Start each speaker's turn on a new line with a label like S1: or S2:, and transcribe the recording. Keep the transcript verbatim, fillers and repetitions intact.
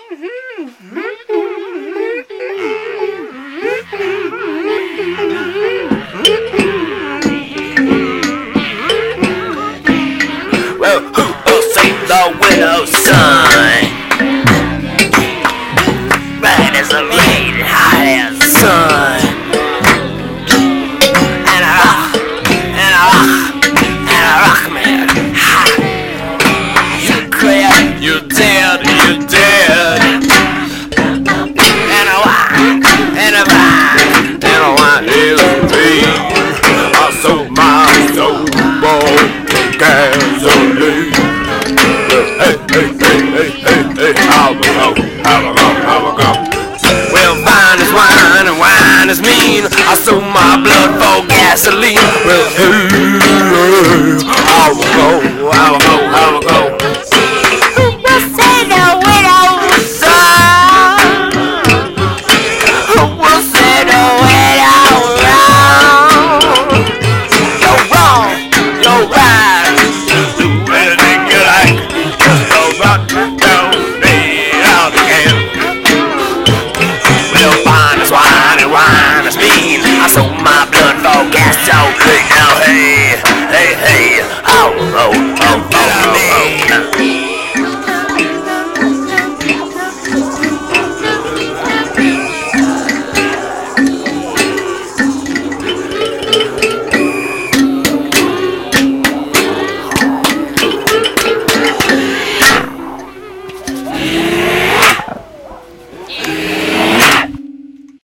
S1: Well, who will save the widow's son? Right as the late hot as the sun. And a rock, and a rock, and a rock man. Ha! You clear, you dead, you dead. And a wine, and a vine, and a wine is me. I sold my soul for gasoline. Hey, hey, hey, hey, hey, hey, how we go, how we go, how we go. Well, wine is wine and wine is mean. I sold my blood for gasoline. Well, hey, hey, how we go, how we go, how we go. Who will say the widow's son? Who will say the widow's wrong? You're wrong, you're right. Do anything you like. Just go rock down, lay it out again. Well, wine is wine and wine is mean. I sold my blood for gasoline. Now, hey, hey, hey, oh, oh, oh, oh, oh, oh.